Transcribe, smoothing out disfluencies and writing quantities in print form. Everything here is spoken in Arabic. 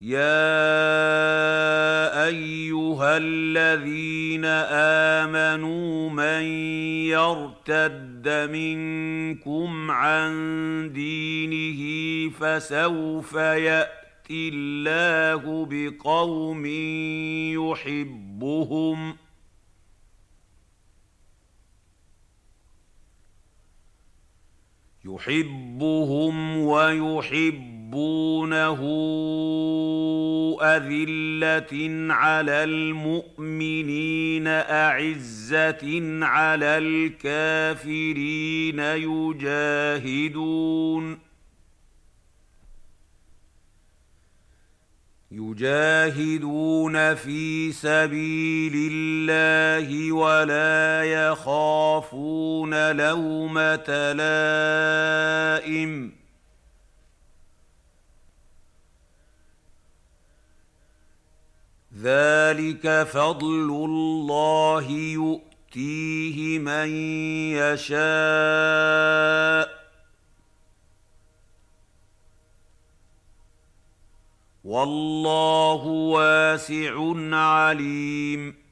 يَا أَيُّهَا الَّذِينَ آمَنُوا مَن يَرْتَدَّ مِنكُمْ عَن دِينِهِ فَسَوْفَ يَأْتِي اللَّهُ بِقَوْمٍ يُحِبُّهُمْ وَيُحِبُّونَهُ أَذِلَّةٍ عَلَى الْمُؤْمِنِينَ أَعِزَّةٍ عَلَى الْكَافِرِينَ يُجَاهِدُونَ فِي سَبِيلِ اللَّهِ وَلَا يَخَافُونَ لَوْمَةَ لَائِمٍ ۚ ذَٰلِكَ فَضْلُ اللَّهِ يُؤْتِيهِ مَن يَشَاءُ ۚ وَاللَّهُ وَاسِعٌ عَلِيمٌ